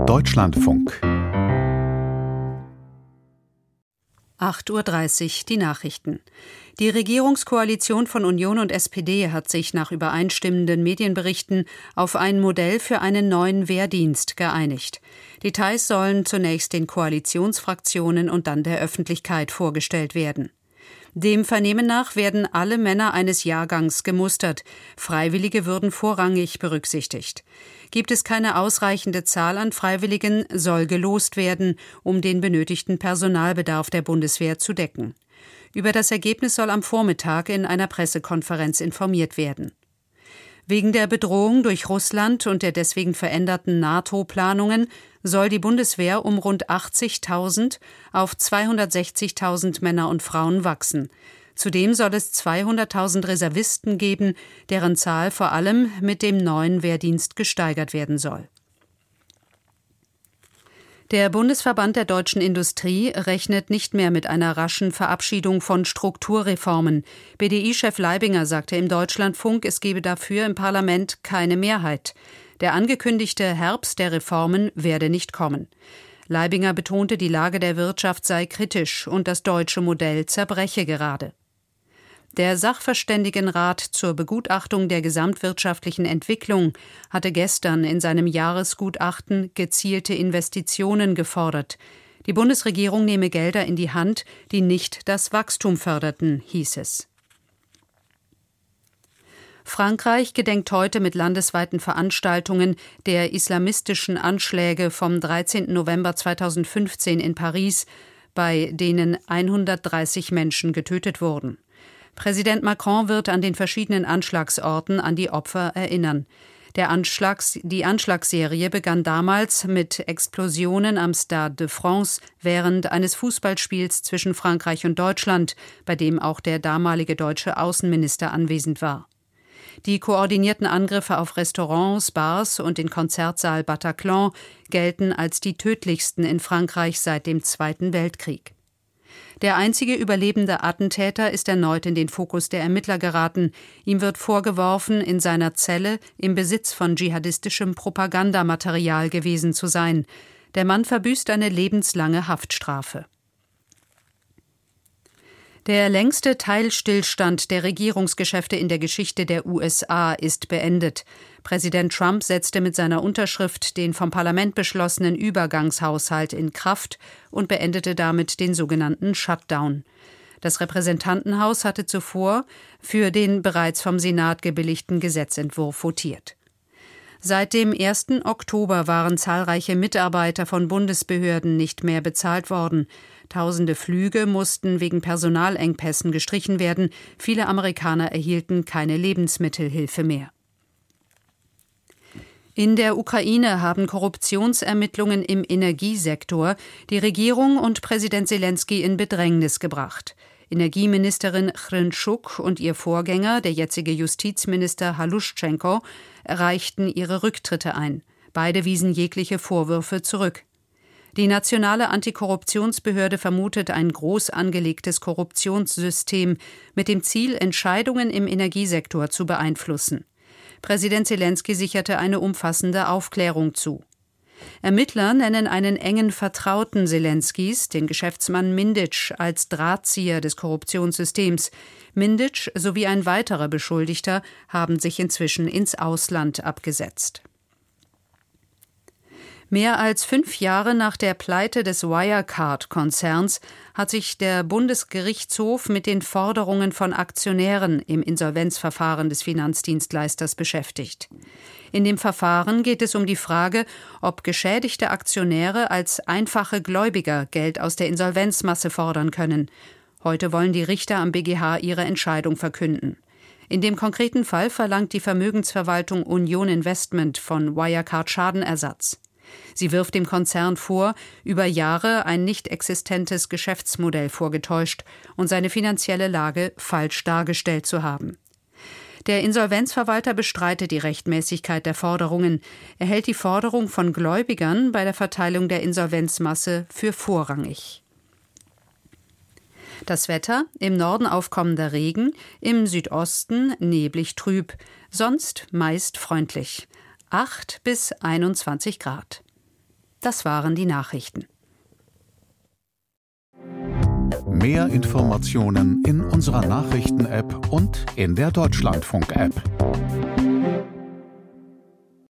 Deutschlandfunk 8:30 Uhr, die Nachrichten. Die Regierungskoalition von Union und SPD hat sich nach übereinstimmenden Medienberichten auf ein Modell für einen neuen Wehrdienst geeinigt. Details sollen zunächst den Koalitionsfraktionen und dann der Öffentlichkeit vorgestellt werden. Dem Vernehmen nach werden alle Männer eines Jahrgangs gemustert. Freiwillige würden vorrangig berücksichtigt. Gibt es keine ausreichende Zahl an Freiwilligen, soll gelost werden, um den benötigten Personalbedarf der Bundeswehr zu decken. Über das Ergebnis soll am Vormittag in einer Pressekonferenz informiert werden. Wegen der Bedrohung durch Russland und der deswegen veränderten NATO-Planungen soll die Bundeswehr um rund 80.000 auf 260.000 Männer und Frauen wachsen. Zudem soll es 200.000 Reservisten geben, deren Zahl vor allem mit dem neuen Wehrdienst gesteigert werden soll. Der Bundesverband der deutschen Industrie rechnet nicht mehr mit einer raschen Verabschiedung von Strukturreformen. BDI-Chef Leibinger sagte im Deutschlandfunk, es gebe dafür im Parlament keine Mehrheit. Der angekündigte Herbst der Reformen werde nicht kommen. Leibinger betonte, die Lage der Wirtschaft sei kritisch und das deutsche Modell zerbreche gerade. Der Sachverständigenrat zur Begutachtung der gesamtwirtschaftlichen Entwicklung hatte gestern in seinem Jahresgutachten gezielte Investitionen gefordert. Die Bundesregierung nehme Gelder in die Hand, die nicht das Wachstum förderten, hieß es. Frankreich gedenkt heute mit landesweiten Veranstaltungen der islamistischen Anschläge vom 13. November 2015 in Paris, bei denen 130 Menschen getötet wurden. Präsident Macron wird an den verschiedenen Anschlagsorten an die Opfer erinnern. Die Anschlagsserie begann damals mit Explosionen am Stade de France während eines Fußballspiels zwischen Frankreich und Deutschland, bei dem auch der damalige deutsche Außenminister anwesend war. Die koordinierten Angriffe auf Restaurants, Bars und den Konzertsaal Bataclan gelten als die tödlichsten in Frankreich seit dem Zweiten Weltkrieg. Der einzige überlebende Attentäter ist erneut in den Fokus der Ermittler geraten. Ihm wird vorgeworfen, in seiner Zelle im Besitz von dschihadistischem Propagandamaterial gewesen zu sein. Der Mann verbüßt eine lebenslange Haftstrafe. Der längste Teilstillstand der Regierungsgeschäfte in der Geschichte der USA ist beendet. Präsident Trump setzte mit seiner Unterschrift den vom Parlament beschlossenen Übergangshaushalt in Kraft und beendete damit den sogenannten Shutdown. Das Repräsentantenhaus hatte zuvor für den bereits vom Senat gebilligten Gesetzentwurf votiert. Seit dem 1. Oktober waren zahlreiche Mitarbeiter von Bundesbehörden nicht mehr bezahlt worden. Tausende Flüge mussten wegen Personalengpässen gestrichen werden. Viele Amerikaner erhielten keine Lebensmittelhilfe mehr. In der Ukraine haben Korruptionsermittlungen im Energiesektor die Regierung und Präsident Selenskyj in Bedrängnis gebracht. Energieministerin Hryntschuk und ihr Vorgänger, der jetzige Justizminister Haluschenko, reichten ihre Rücktritte ein. Beide wiesen jegliche Vorwürfe zurück. Die nationale Antikorruptionsbehörde vermutet ein groß angelegtes Korruptionssystem mit dem Ziel, Entscheidungen im Energiesektor zu beeinflussen. Präsident Selenskyj sicherte eine umfassende Aufklärung zu. Ermittler nennen einen engen Vertrauten Selenskyjs, den Geschäftsmann Mindic, als Drahtzieher des Korruptionssystems. Mindic sowie ein weiterer Beschuldigter haben sich inzwischen ins Ausland abgesetzt. Mehr als 5 Jahre nach der Pleite des Wirecard-Konzerns hat sich der Bundesgerichtshof mit den Forderungen von Aktionären im Insolvenzverfahren des Finanzdienstleisters beschäftigt. In dem Verfahren geht es um die Frage, ob geschädigte Aktionäre als einfache Gläubiger Geld aus der Insolvenzmasse fordern können. Heute wollen die Richter am BGH ihre Entscheidung verkünden. In dem konkreten Fall verlangt die Vermögensverwaltung Union Investment von Wirecard Schadenersatz. Sie wirft dem Konzern vor, über Jahre ein nicht existentes Geschäftsmodell vorgetäuscht und seine finanzielle Lage falsch dargestellt zu haben. Der Insolvenzverwalter bestreitet die Rechtmäßigkeit der Forderungen. Er hält die Forderung von Gläubigern bei der Verteilung der Insolvenzmasse für vorrangig. Das Wetter: im Norden aufkommender Regen, im Südosten neblig trüb, sonst meist freundlich. 8 bis 21 Grad. Das waren die Nachrichten. Mehr Informationen in unserer Nachrichten-App und in der Deutschlandfunk-App.